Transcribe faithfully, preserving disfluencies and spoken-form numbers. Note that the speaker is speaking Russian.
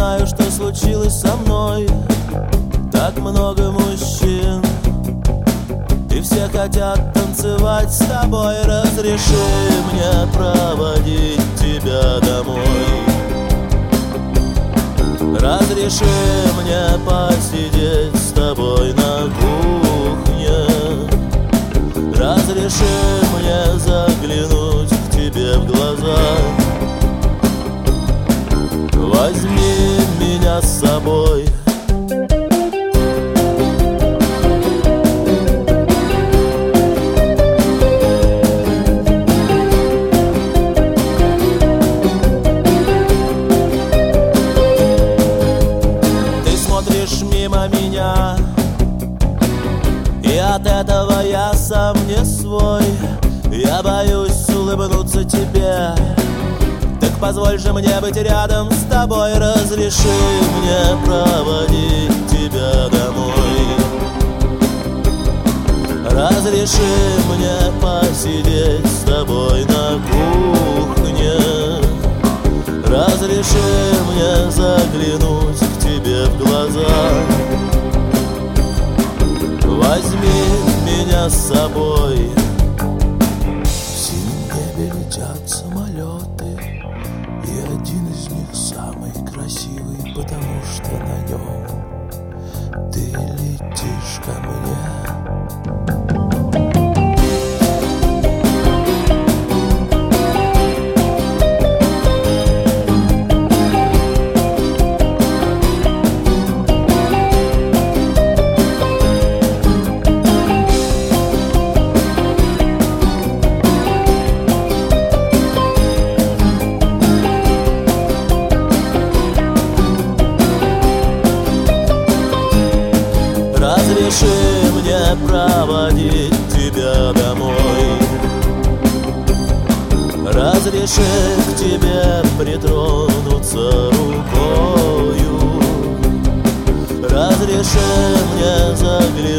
знаю, что случилось со мной. Так много мужчин, и все хотят танцевать с тобой. Разреши мне проводить тебя домой. Разреши мне посидеть с тобой на кухне. Разреши мне заглянуть к тебе в глаза. Возьми меня с собой. Ты смотришь мимо меня, и от этого я сам не свой. Я боюсь улыбнуться тебе, так позволь же мне быть рядом с тобой. Разреши мне проводить тебя домой. Разреши мне посидеть с тобой на кухне. Разреши мне заглянуть к тебе в глаза. Возьми меня с собой. В синем небе летят самолеты, и один из них самый красивый, потому что на нем ты летишь ко мне. Разреши мне проводить тебя домой. Разреши к тебе притронуться рукою. Разреши мне заглянуть